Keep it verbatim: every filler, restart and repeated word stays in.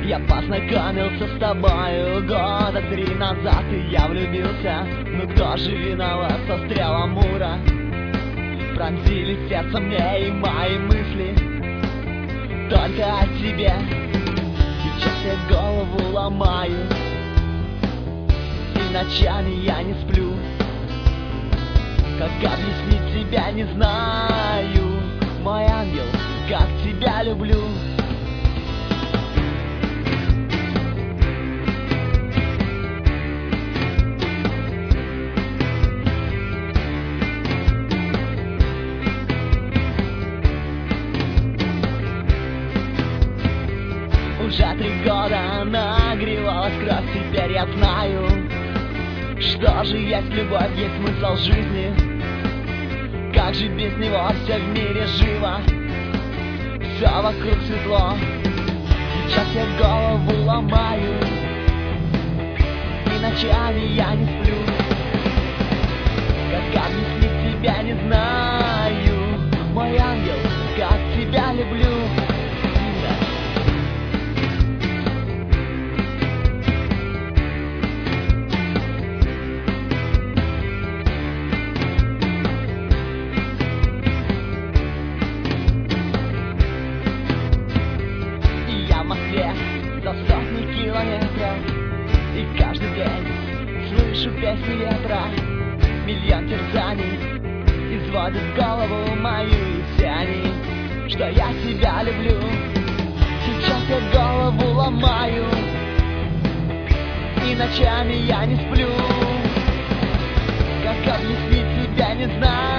Я познакомился с тобою года три назад, и я влюбился. Ну кто же виноват, сострял Амура? Пронзили сердце мне и мои мысли только о тебе. Сейчас я голову ломаю, и ночами я не сплю. Как объяснить тебя не знаю, мой ангел, как тебя люблю. Уже три года нагревалась кровь, теперь я знаю, что же есть любовь, есть смысл жизни. Как же без него все в мире живо, все вокруг светло. Сейчас я голову ломаю, и ночами я не сплю. Как объяснить тебя не знаю, мой ангел, как тебя люблю. За сотни километров, и каждый день слышу песни ветра. Миллион терзаний изводит голову мою, и все они, что я тебя люблю. Сейчас я голову ломаю, и ночами я не сплю. Как объяснить тебя не знаю.